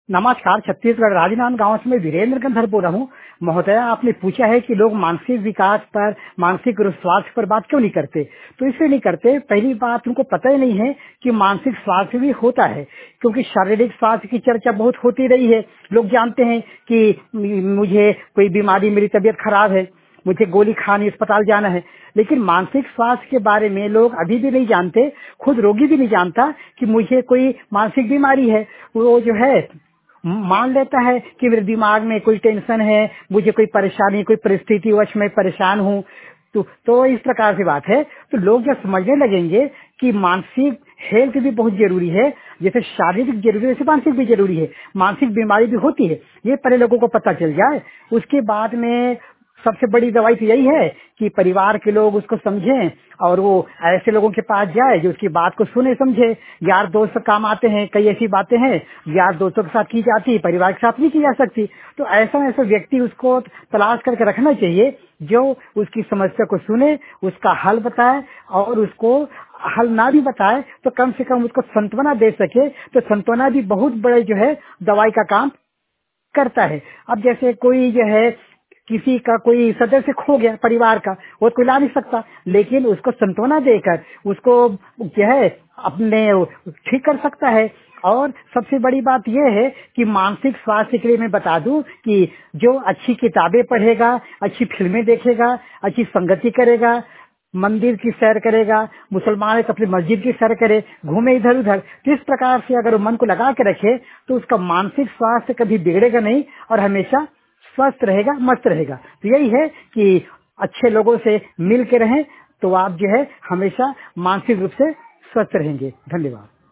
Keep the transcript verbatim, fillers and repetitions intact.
नमस्कार। छत्तीसगढ़ राजनांद गांव से मैं वीरेंद्र गंधर बोल रहा हूँ। महोदया, आपने पूछा है कि लोग मानसिक विकास पर, मानसिक स्वास्थ्य पर बात क्यों नहीं करते। तो इसलिए नहीं करते, पहली बात उनको पता ही नहीं है कि मानसिक स्वास्थ्य भी होता है, क्योंकि शारीरिक स्वास्थ्य की चर्चा बहुत होती रही है। लोग जानते हैं कि मुझे कोई बीमारी, मेरी तबीयत खराब है, मुझे गोली खानी, अस्पताल जाना है, लेकिन मानसिक स्वास्थ्य के बारे में लोग अभी भी नहीं जानते। खुद रोगी भी नहीं जानता कि मुझे कोई मानसिक बीमारी है। वो जो है मान लेता है कि मेरे दिमाग में कोई टेंशन है, मुझे कोई परेशानी, कोई परिस्थिति वश मैं परेशान हूँ। तो, तो इस प्रकार की बात है। तो लोग जब समझने लगेंगे कि मानसिक हेल्थ भी बहुत जरूरी है, जैसे शारीरिक जरूरी है वैसे मानसिक भी जरूरी है, मानसिक बीमारी भी होती है, ये पहले लोगों को पता चल जाए। उसके बाद में सबसे बड़ी दवाई तो यही है कि परिवार के लोग उसको समझें और वो ऐसे लोगों के पास जाए जो उसकी बात को सुने, समझे। यार दोस्त काम आते हैं, कई ऐसी बातें हैं यार दोस्तों के साथ की जाती है, परिवार के साथ नहीं की जा सकती। तो ऐसा ऐसा व्यक्ति उसको तलाश करके रखना चाहिए जो उसकी समस्या को सुने, उसका हल बताए, और उसको हल ना भी बताए तो कम से कम उसको सांत्वना दे सके। तो सांत्वना भी बहुत बड़े जो है दवाई का काम करता है। अब जैसे कोई जो है किसी का कोई सदस्य खो गया परिवार का, वो कोई ला नहीं सकता, लेकिन उसको सांत्वना देकर उसको जो है अपने ठीक कर सकता है। और सबसे बड़ी बात यह है कि मानसिक स्वास्थ्य के लिए मैं बता दूं कि जो अच्छी किताबें पढ़ेगा, अच्छी फिल्में देखेगा, अच्छी संगति करेगा, मंदिर की सैर करेगा, मुसलमान है तो अपनी मस्जिद की सैर करे, घूमे इधर उधर, तो इस प्रकार से अगर वो मन को लगा के रखे तो उसका मानसिक स्वास्थ्य कभी बिगड़ेगा नहीं और हमेशा स्वस्थ रहेगा, मस्त रहेगा। तो यही है कि अच्छे लोगों से मिल के रहें तो आप जो है हमेशा मानसिक रूप से स्वस्थ रहेंगे। धन्यवाद।